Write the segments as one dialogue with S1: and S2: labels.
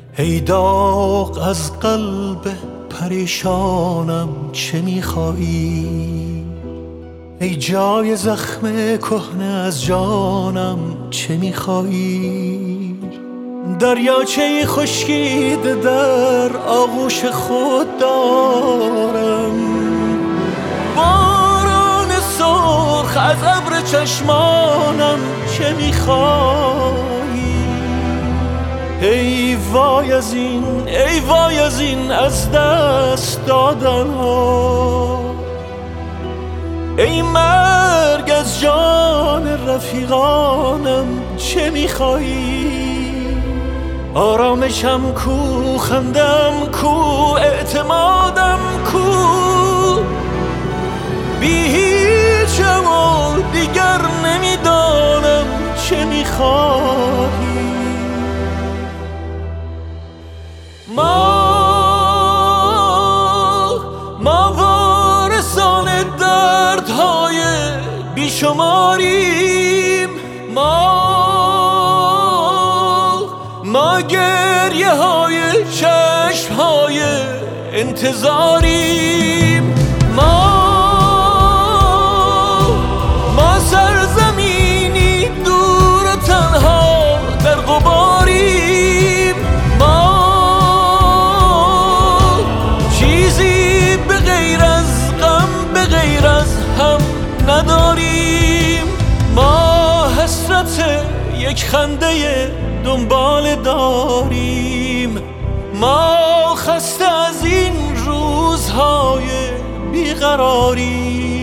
S1: ای داغ از قلب پریشانم چه میخواهی؟ ای جای زخم کهنه از جانم چه میخواهی؟ دریاچه خشکیده در آغوش خود دارم، باران سرخ از ابر چشمانم چه میخواهی؟ ای وای از این، ای وای از این از دست دادن ها، ای مرگ از جان رفیقانم چه میخواهی؟ آرامشم کو، خندم کو، اعتمادم کو، بی هیچم و دیگر نمیدانم چه میخواهی؟ ما وارثان دردهای بیشماریم، ما گریه های چشم های انتظاریم، ما سرزمینی دور و تنها در غباریم، ما چیزی به غیر از غم، به غیر از هم نداریم، ما حسرت یک خنده دنبال داریم، ما خسته از این روزهای بیقراریم.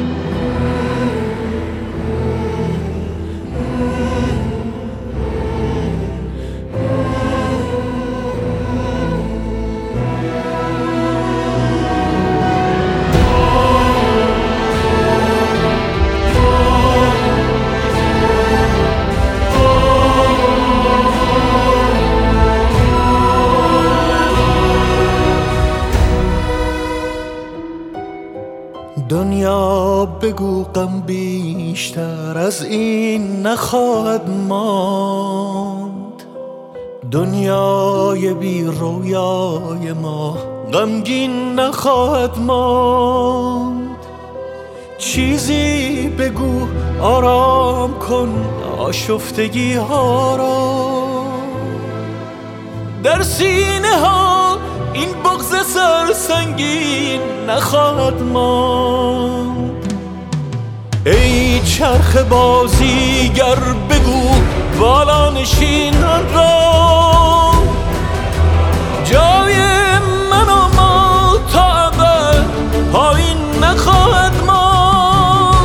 S1: دنیا بگو غم بیشتر از این نخواهد ماند، دنیای بی رویای ما غمگین نخواهد ماند، چیزی بگو آرام کن آشفتگی ها را، در سینه ها این بغض سرسنگین نخواهد ماند، ای چرخ بازیگر بگو بالا نشینان را، جای من و ما تا ابد پایین نخواهد ماند،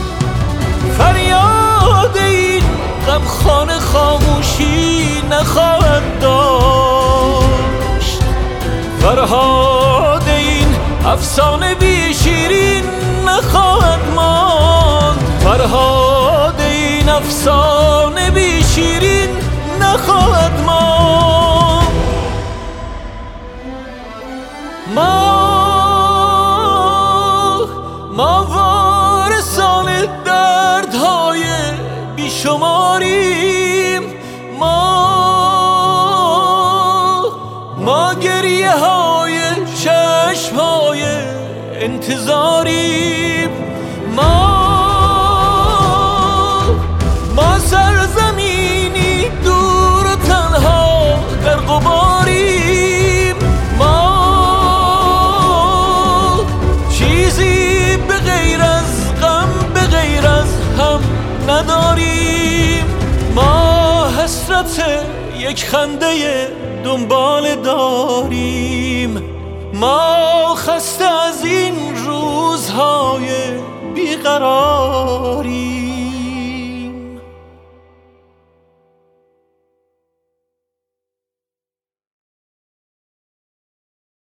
S1: فریاد این غمخانه خاموشی نخواهد داشت، فرهاد این افسانه بی شیرین نخواهد ماند، فرهاد این افسانه بی شیرین نخواهد ماند، ما وارثان دردهای بیشماریم، ما گریه های چشم های انتظاریم، ما سرزمینی دور و تنها در غباریم، ما چیزی به غیر از غم، به غیر از هم نداریم، ما حسرت یک خنده دنبال داریم، ما خسته از این روزهای بیقراریم.